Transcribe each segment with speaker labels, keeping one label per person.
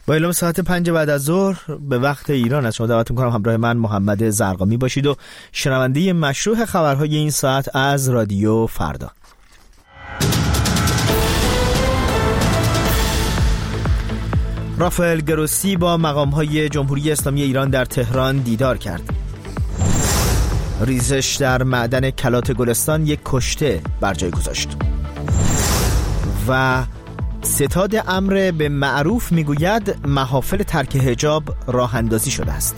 Speaker 1: با اعلام ساعت 5 بعد از ظهر به وقت ایران از شما دعوت می‌کنم همراه من محمد زرقامی باشید و شنونده مشروع خبرهای این ساعت از رادیو فردا. رافائل گروسی با مقام‌های جمهوری اسلامی ایران در تهران دیدار کرد. ریزش در معدن کلات گلستان یک کشته بر جای گذاشت. و ستاد امر به معروف میگوید محافل ترک حجاب راه اندازی شده است.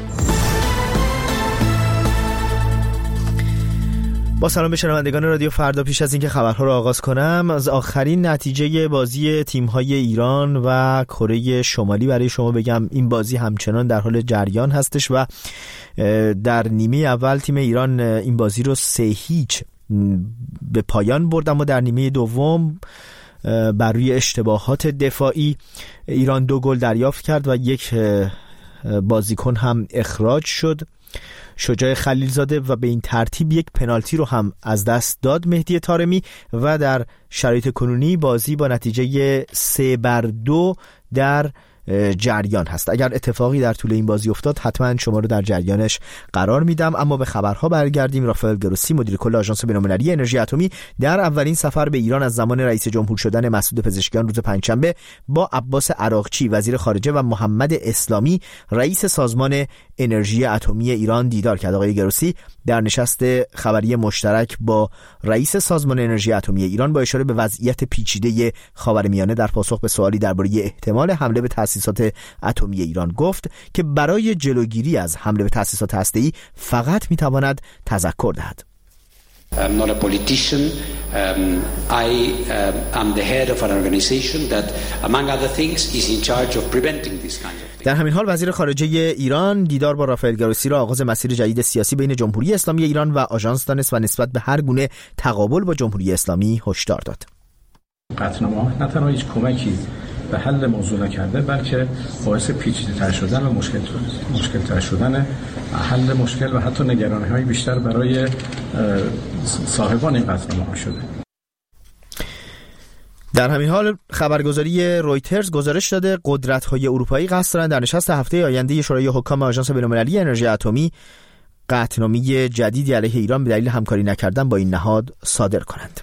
Speaker 1: با سلام به شنوندگان رادیو فردا، پیش از اینکه خبرها را آغاز کنم از آخرین نتیجه بازی تیم‌های ایران و کره شمالی برای شما بگم. این بازی همچنان در حال جریان هستش و در نیمه اول تیم ایران این بازی رو 3-0 به پایان برد، اما در نیمه دوم بر روی اشتباهات دفاعی ایران 2 گل دریافت کرد و یک بازیکن هم اخراج شد، شجاع خلیلزاده، و به این ترتیب یک پنالتی رو هم از دست داد مهدی طارمی و در شرایط کنونی بازی با نتیجه 3-2 در جریان هست. اگر اتفاقی در طول این بازی افتاد حتما شما رو در جریانش قرار میدم. اما به خبرها برگردیم. رافائل گروسی مدیر کل آژانس بین‌المللی انرژی اتمی در اولین سفر به ایران از زمان رئیس جمهور شدن مسعود پزشکیان روز پنجشنبه با عباس عراقچی وزیر خارجه و محمد اسلامی رئیس سازمان انرژی اتمی ایران دیدار کرد. آقای گروسی در نشست خبری مشترک با رئیس سازمان انرژی اتمی ایران با اشاره به وضعیت پیچیده خاورمیانه در پاسخ به سوالی درباره احتمال حمله به تأسیسات اتمی ایران گفت که برای جلوگیری از حمله به تأسیسات هسته‌ای فقط میتواند تذکر دهد.
Speaker 2: I'm not a politician. I am the head of an organization that, among other things, is in charge of preventing this kind of things.
Speaker 1: در همین حال وزیر خارجه ایران دیدار با رافائل گروسی را آغاز مسیر جدید سیاسی بین جمهوری اسلامی ایران و آژانس دانست و نسبت به هر گونه تقابل با جمهوری اسلامی هشدار داد.
Speaker 3: قطعنامه نه تنها هیچ کمکی به حل موضوع نکرده، بلکه باعث پیچیده‌تر شدن و مشکل‌تر شدن حل مشکل و حتی نگرانی‌های بیشتر برای صاحبان این قطعنامه‌ها شده.
Speaker 1: در همین حال خبرگزاری رویترز گزارش داده قدرت‌های اروپایی قصد دارند در نشست هفته آینده شورای حکام آژانس بین‌المللی انرژی اتمی قطعنامه جدیدی علیه ایران به دلیل همکاری نکردن با این نهاد صادر کنند.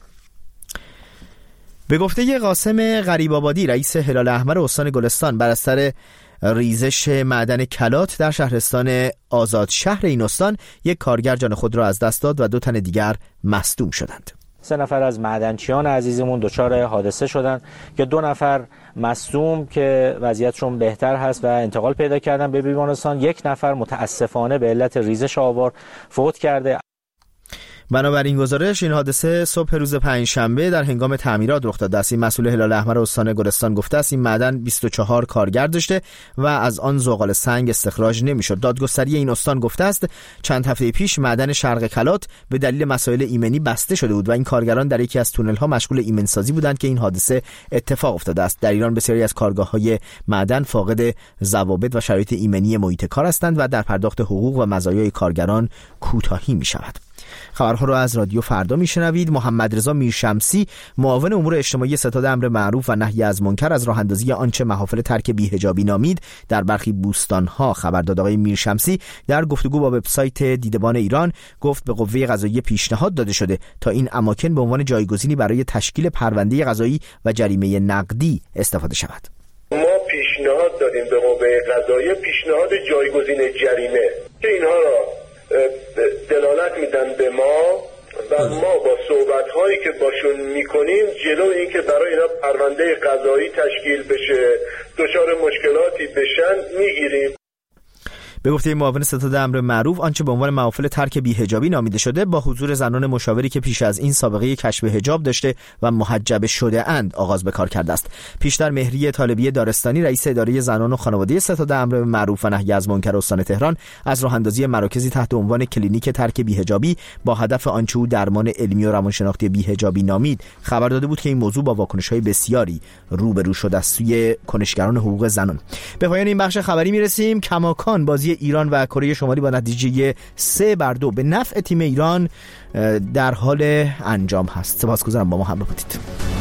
Speaker 1: به گفته قاسم غریب‌آبادی رئیس هلال احمر استان گلستان، بر اثر ریزش معدن کلات در شهرستان آزاد شهر این استان یک کارگر جان خود را از دست داد و 2 تن دیگر مصدوم شدند.
Speaker 4: 3 نفر از معدنچیان عزیزمون دچار حادثه شدند که 2 نفر مصدوم که وضعیتشون بهتر هست و انتقال پیدا کردن به بیمارستان. 1 نفر متاسفانه به علت ریزش آوار فوت کرده.
Speaker 1: بنابراین گزارش این حادثه صبح روز پنجشنبه در هنگام تعمیرات رخ داده است. مسئول هلال احمر استان گلستان گفته است این معدن 24 کارگر داشته و از آن زغال سنگ استخراج نمی‌شد. دادگستری این استان گفته است چند هفته پیش معدن شرق کلات به دلیل مسائل ایمنی بسته شده بود و این کارگران در یکی از تونل‌ها مشغول ایمن سازی بودند که این حادثه اتفاق افتاده است. در ایران بسیاری از کارگاه‌های معدن فاقد ضوابط و شرایط ایمنی محیط کار هستند و در پرداخت حقوق و مزایای کارگران کوتاهی می‌شود. خبرها رو از رادیو فردا میشنوید. محمد رضا میرشمسی معاون امور اجتماعی ستاد امر معروف و نهی از منکر از راه اندازی آنچه محافل ترک بی‌حجابی نامید در برخی بوستان‌ها خبر داد. آقای میرشمسی در گفتگو با وبسایت دیدبان ایران گفت به قوه قضاییه پیشنهاد داده شده تا این اماکن به عنوان جایگزینی برای تشکیل پرونده قضایی و جریمه نقدی استفاده شود.
Speaker 5: ما پیشنهاد دادیم به قوه قضاییه پیشنهاد جایگزین جریمه که اینها را دلالت میدن به ما و ما با صحبت‌هایی که باشون میکنیم جلو این که برای اینا پرونده قضایی تشکیل بشه، دچار مشکلاتی بشن میگیریم.
Speaker 1: به گفته معاون ستاد امر معروف آنچه به عنوان محافل ترک بی‌حجابی نامیده شده با حضور زنان مشاوری که پیش از این سابقه کشف حجاب داشته و محجب شده اند آغاز به کار کرده است. پیشتر مهری طالبی دارستانی رئیس اداره زنان و خانواده ستاد امر معروف و نهی از منکر استان تهران از راه اندازی مراکزی تحت عنوان کلینیک ترک بی‌حجابی با هدف آنچه او درمان علمی و روانشناختی بی‌حجابی نامید خبر داده بود که این موضوع با واکنش‌های بسیاری روبرو شده است سوی کنشگران حقوق زنان. به پایان این بخش خبری میرسیم. کماکان بازی ایران و کره شمالی با نتیجه 3-2 به نفع تیم ایران در حال انجام هست. سپاسگزارم با ما همراه بودید.